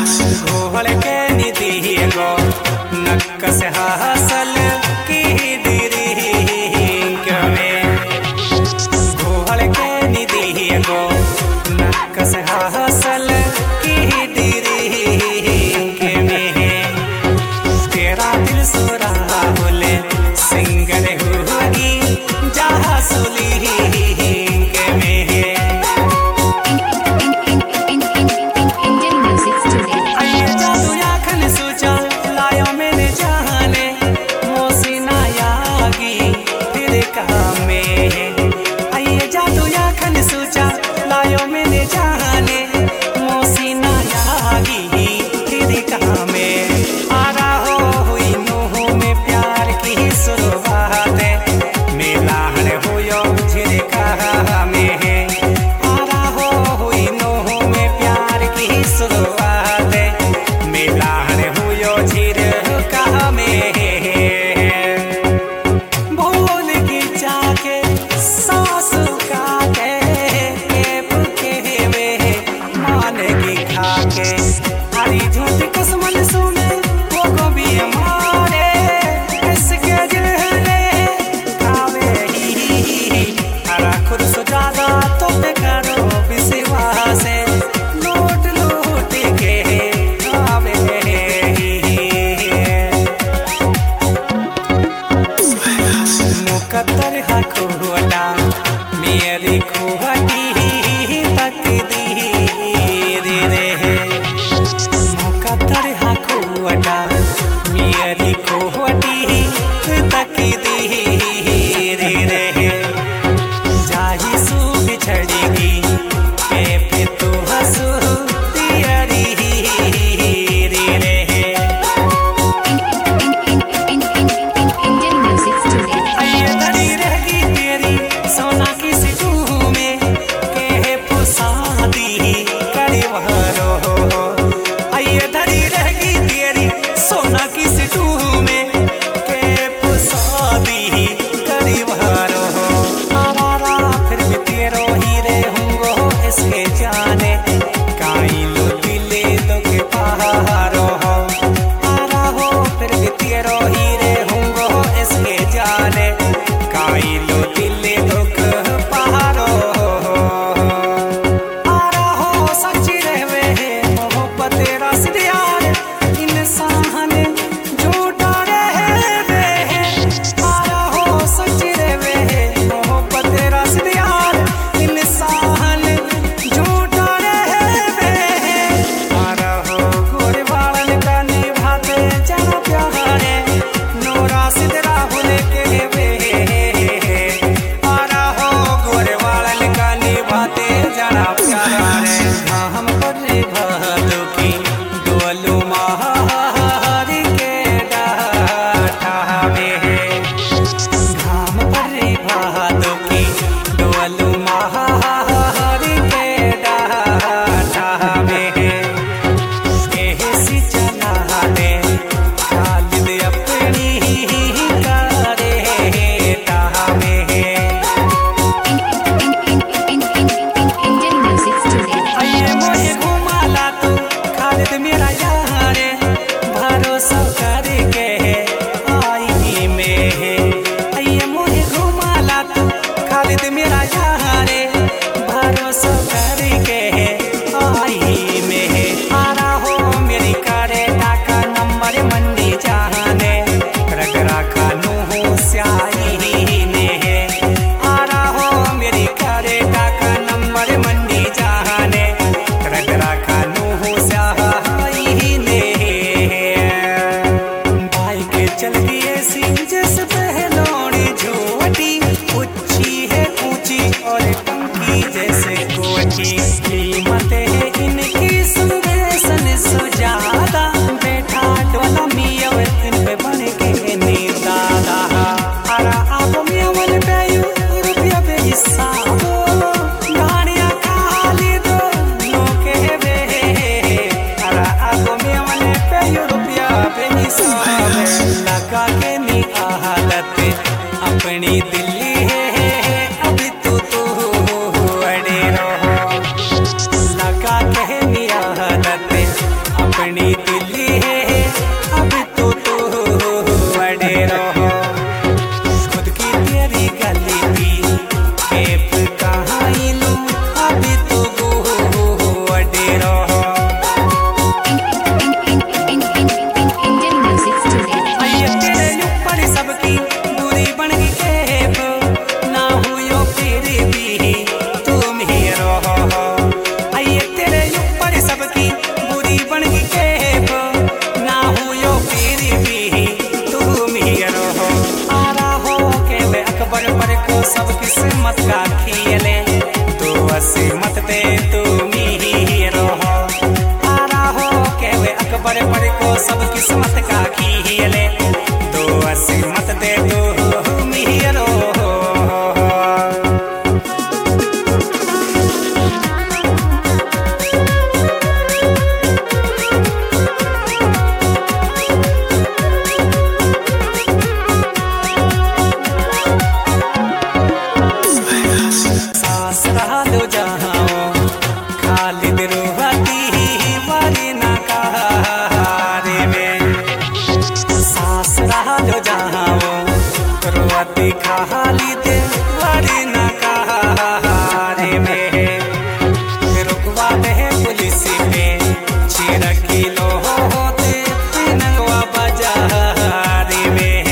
घोल के निधि गो नक्कस हासल की दिरी में घोल के निधि गो नक्कस हासल की दिरी में तेरा दिल सोरा बोले सिंगर हुई जहा सुली मुकद्दर हा खोटा मेरी खोटी तक दी रे मुकद्दर हा खोटा मेरी खोटी तक दी रे जाही सू बिछड़ेगी पे तो हंसू तियारी रे सोना की सिटू में के पुसादी करे वहरो आइए धरी रहेगी तेरी सोना की सिटू में के पुसादी करे वहरो आवारा फिर भी तेरो ही रहूंगो इसके जाने काई लो दिले तो के पहारो आरा हो फिर भी तेरो ही रहूंगो इसके जाने काई लो दिले हम पर भादों की बनी दिल्ली है अब तो तू बड़े रहो खुद की तेरी गली थी केप कहाँ लूं अब तो बड़े रहो तेरे ऊपर सबकी बुरी बन गई केप ना हुई फिर भी तुम ही रहो तेरे ऊपर सबकी बुरी बन गई केप ना हुई फिर भी तुम ही रहो आ रहा हो के वे अकबर पर को सब किस्मत का खेले तो असीमत दे तुम ही रहो आ रहा हो के वे अकबर पर को सब किस्मत का खेले तो असीमत दे तुम ही रहो खाली दे वारी ना कहारे में रुकवा दे पुलिस पे 6 किलो होते नगवा बाजार में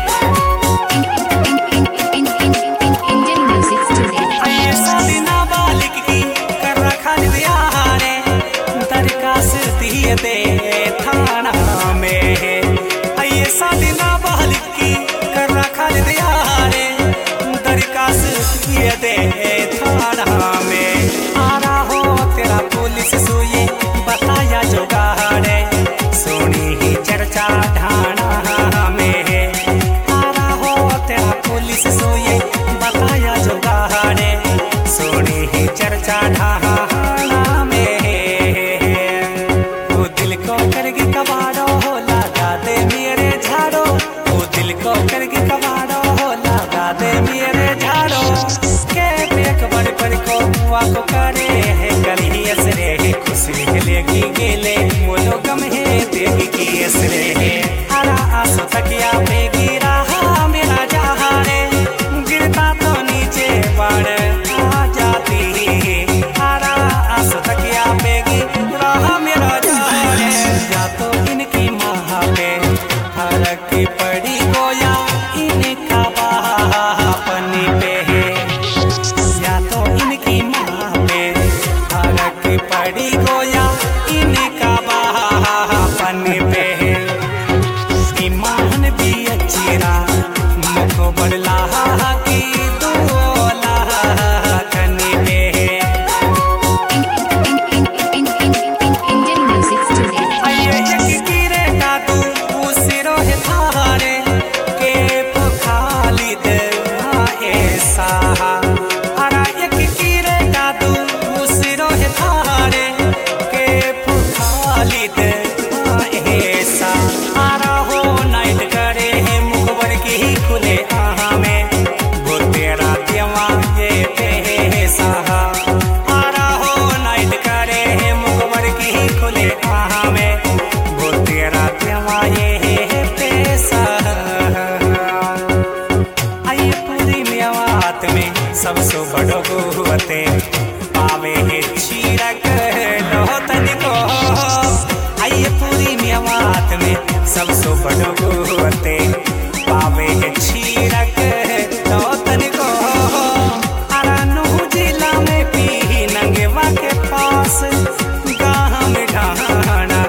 ऐसा बिना बालिक की कर रखा दियारे दरखास्त दिए दे थाना में ऐसा बिना बालिक की कर रखा दियारे दरखास्त किए दे थाना में आ रहा हो तेरा पुलिस सुई बताया जो गाड़े सोनी ही चर्चा ढाना में आ रहा हो तेरा पुलिस सुई बताया जो गाड़े सोनी ही चर्चा ढाना में वो दिल को करके कबाड़ो हो लगा दे मेरे झाड़ो वो दिल को करके कबाड़ो हो लगा दे मेरे झाड़ो के एक बड़े पर को हुआ को करे है गली असरे खुशी लेगी गेले मोलो गम है देगी की असरे हरा आंसू तकिया पे गिरा मेरा जहारे गिरता तो नीचे बाढ़ आ जाती हरा आंसू तकिया पे गिरा मेरा जहारे या तो इनकी माँ पे फर्क पड़ी गोया इनका बापनी पे है या तो इनकी माँ पे फर्क पड़ी गोया इनका बापनी पे है ईमान भी अच्छीरा मुझको बड़ला की दोला कनी पे है खुले आहा में वो तेरा देवा ये पैसा आ रहा हो नाइट करे है मुखबर की खुले आहा में वो तेरा देवा ये पैसा आइए पूरी मेवात में सबसे बड़ो गुवते पावे है चीरक लोहतन को आइए पूरी मेवात में सबसे बड़ो गुवते पावे है चीरक लोहतन को अरानू जिला में पी नंगेवा के पास गाँव में ढाना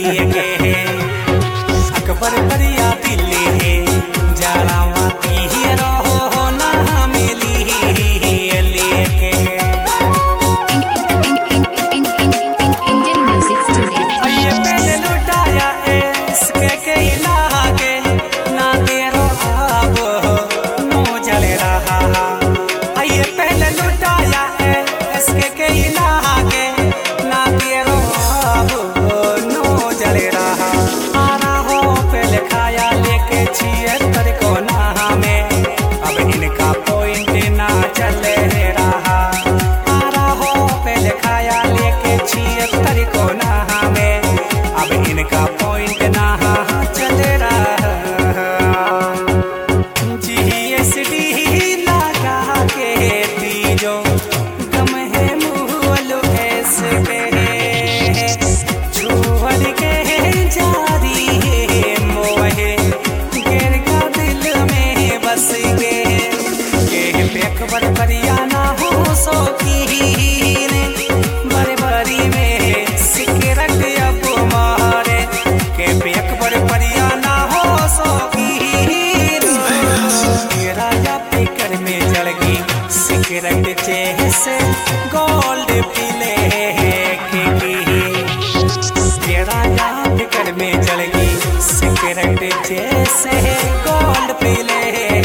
लिए के अकबर परिया दिल्ली है जड़ावा की रहो ना मिली लेके ये पहले लुटाया इसके के इलाके ना तेरो अब नो जल रहा ये पहले लुटाया इसके के इलाके ना तेरो अब नो जल रहा आना हो पहले खाया लेके 76 को ना में अब इनका पॉइंट ना चल रहा आना हो पहले खाया लेके 76 को ना में अब इनका पॉइंट ना चल रहा GSD लगा के तीजो गम है मुहलो ऐसे छुअर के जारी है मोहे गिर का दिल में बस के अकबर परिया ना हो सो की बड़े बड़ी में सिकरट अब मारे के अकबर परिया ना हो सो की राजा पेकर में जल गई सिकरट जैसे गोल्ड पीले के राजा पेकर में जल गई सिकरट जैसे गोल्ड पीले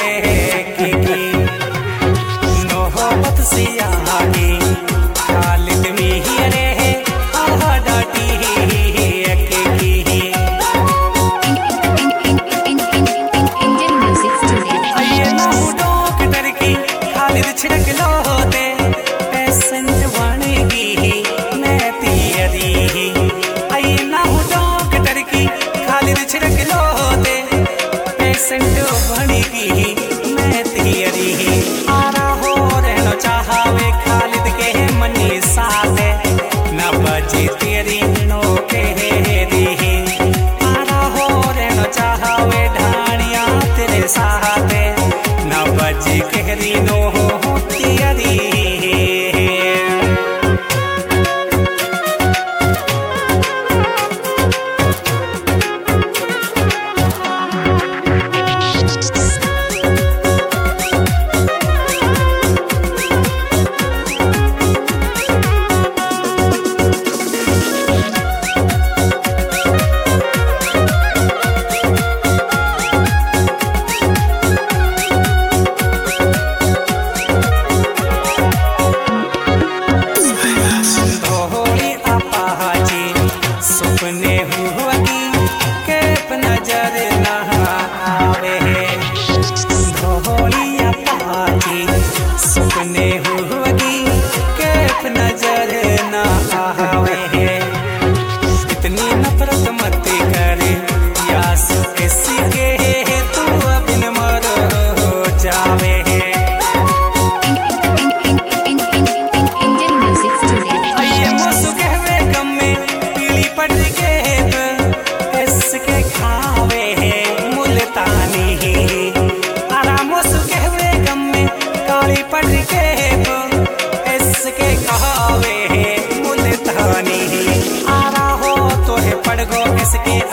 नौबत से आगे खालिद मीरे डाटी खालिद छिड़क लोते पेसेंट बनेगी मैं तेरी आई ना हूँ डॉक्टर की खालिद छिड़क लोते पेसेंट बनेगी मैं तेरी आरा हो रहना चाहवे खालिद के मनी साथ न बजे तेरी नो के दी आरा हो रहना चाहवे ढानिया तेरे साथ न बजे कहरी नो तेरी इसके